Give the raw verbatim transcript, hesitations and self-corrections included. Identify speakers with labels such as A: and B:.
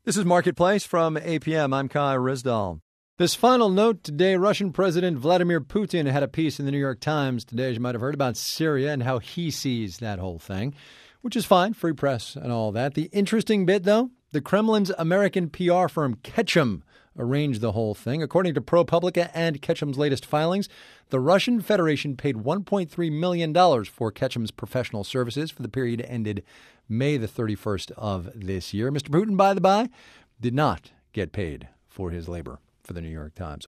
A: This is Marketplace from A P M. I'm Kai Rizdal. This final note today, Russian President Vladimir Putin had a piece in the New York Times today, as you might have heard, about Syria and how he sees that whole thing, which is fine, free press and all that. The interesting bit, though, the Kremlin's American P R firm Ketchum arranged the whole thing. According to ProPublica and Ketchum's latest filings, the Russian Federation paid one point three million dollars for Ketchum's professional services for the period ended May the thirty-first of this year. Mister Putin, by the by, did not get paid for his labor for the New York Times.